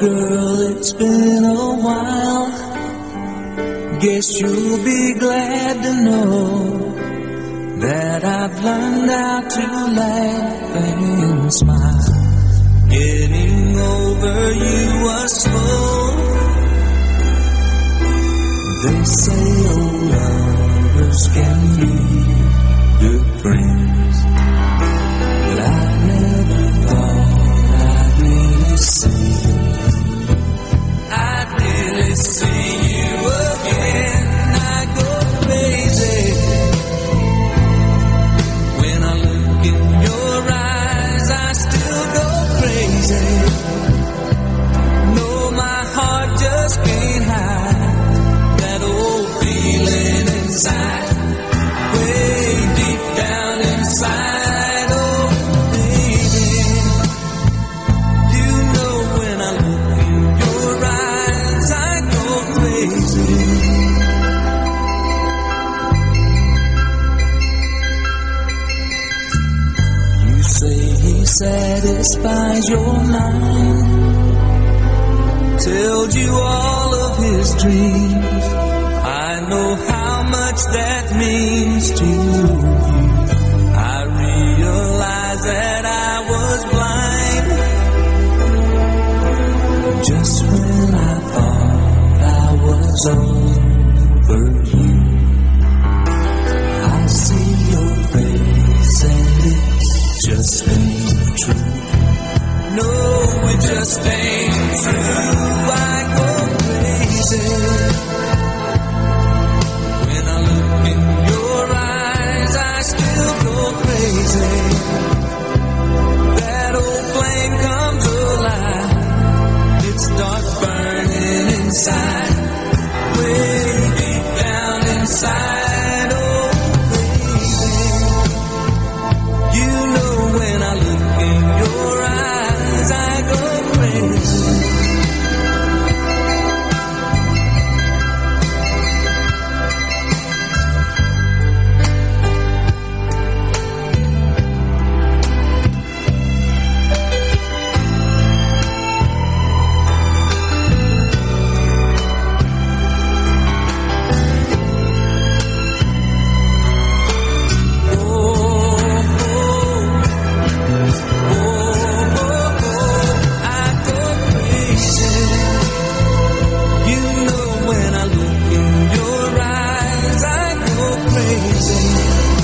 girl, it's been a while. Guess you'll be glad to know that I've learned how to laugh and smile. Getting over you was slow. They say old lovers can be good friends, but I never thought I'd really see you. I'd really see you again. I go crazy when I look in your eyes. I still go crazy. No, my heart just can't hide that old feeling inside, way deep down inside. Oh, baby, you know when I look in your eyes, I go crazy. You say he satisfies your mind, tells you all of his dreams. I know how much that means to you. I realize that I was blind just when I thought I was over you. I see your face and it just ain't true. No, it just ain't true. I go crazy when I look in your eyes. I still go crazy. That old flame comes alive. It starts burning inside, way deep down inside. Oh, baby, you know when I look in your eyes, I go crazy. You know when I look in your eyes, I go crazy.